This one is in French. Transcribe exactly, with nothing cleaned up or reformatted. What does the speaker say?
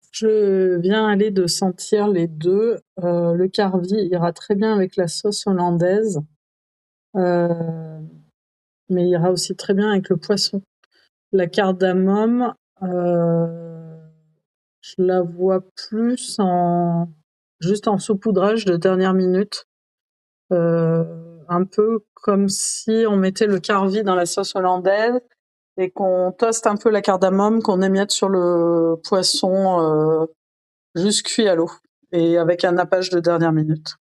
Je viens aller de sentir les deux. Euh, le carvi ira très bien avec la sauce hollandaise, euh, mais ira aussi très bien avec le poisson. La cardamome, euh, je la vois plus en juste en saupoudrage de dernière minute, euh, un peu comme si on mettait le carvi dans la sauce hollandaise et qu'on toste un peu la cardamome, qu'on émiette sur le poisson, euh, juste cuit à l'eau et avec un nappage de dernière minute.